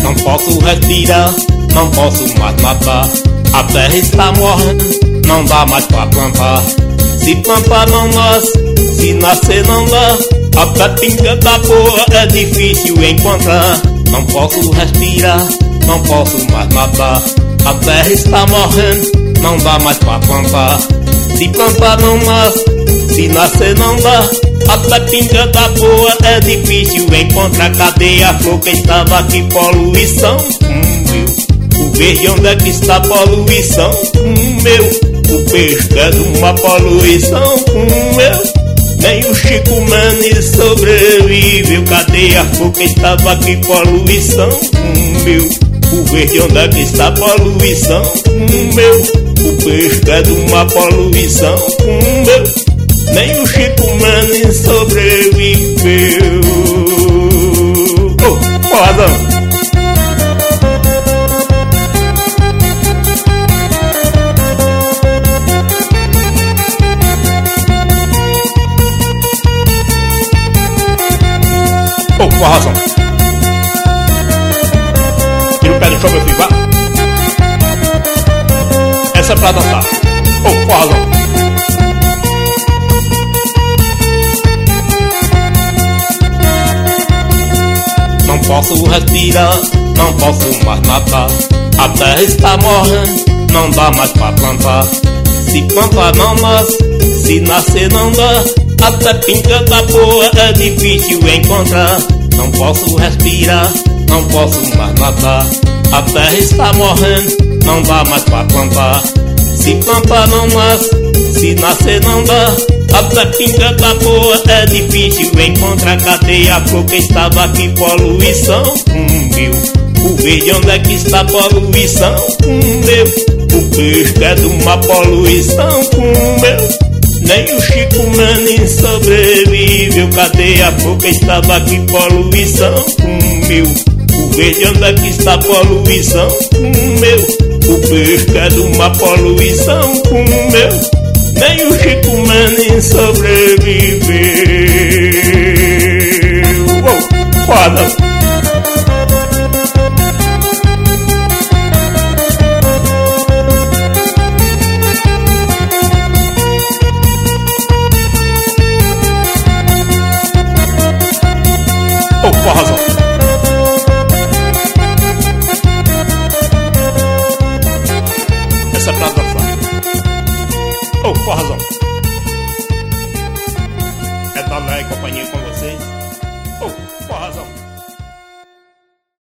Não posso respirar, não posso mais matar. A terra está morrendo, não dá mais pra plantar. Se plantar não nasce, se nascer não dá. A pinga da boa é difícil encontrar. Não posso respirar, não posso mais matar. A terra está morrendo, não dá mais pra plantar. Se plantar não nasce, se nascer não dá. A pinga da boa é difícil encontrar. Cadê a flor que estava aqui? Poluição, meu. O verde onde é que está? Poluição, meu. O peixe é de uma poluição, meu. Nem o Chico Mendes sobreviveu. Cadê a flor que estava aqui? Poluição, meu. O verde onde é que está? Poluição, meu. O peixe é de uma poluição, meu. Nem o Chico Mendes sobreviveu. Oh, porradão! Oh, porrazão! Tira o pé do chão, meu filho, vá! Essa é pra dançar. Oh, porrazão! Não posso respirar, não posso mais matar. A terra está morrendo, não dá mais pra plantar. Se plantar não nasce, se nascer não dá. Até pinga da boa é difícil encontrar. Não posso respirar, não posso mais matar. A terra está morrendo, não dá mais pra plantar. Se plantar não nasce, se nascer não dá. Até pinga da boa é difícil encontrar. Cadê a flor que estava aqui? Poluição, meu. O verde onde é que está? Poluição, meu. O peixe é de uma poluição, meu. Nem o Chico Mendes sobreviveu. Cadê a flor que estava aqui? Poluição, meu. O verde onde é que está? Poluição, meu. O peixe é de uma poluição, meu. Nem o Chico Mendes sobreviveu. Oh, foda! Oh, forrazão! Essa é pra dançar. Oh, forrazão! É da Léa e companhia com vocês. Oh, forrazão!